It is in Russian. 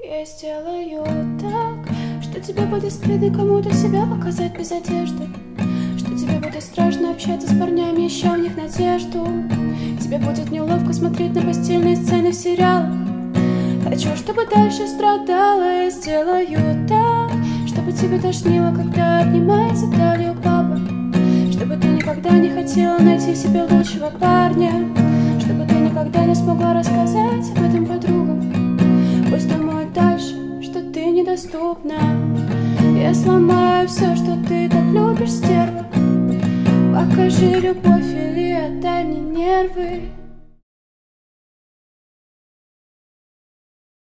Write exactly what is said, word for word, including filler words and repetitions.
Я сделаю так, что тебе будет стыдно кому-то себя показать без одежды, что тебе будет страшно общаться с парнями, ища в них надежду. Тебе будет неловко смотреть на постельные сцены в сериалах. Хочу, чтобы дальше страдала. Я сделаю так, чтобы тебе тошнило, когда обнимается талию папа, чтобы ты никогда не хотела найти себе лучшего парня, чтобы ты никогда не смогла рассказать об этом подругам. Пусть думают дальше, что ты недоступна. Я сломаю все, что ты так любишь, стерва. Покажи любовь или отдай мне нервы.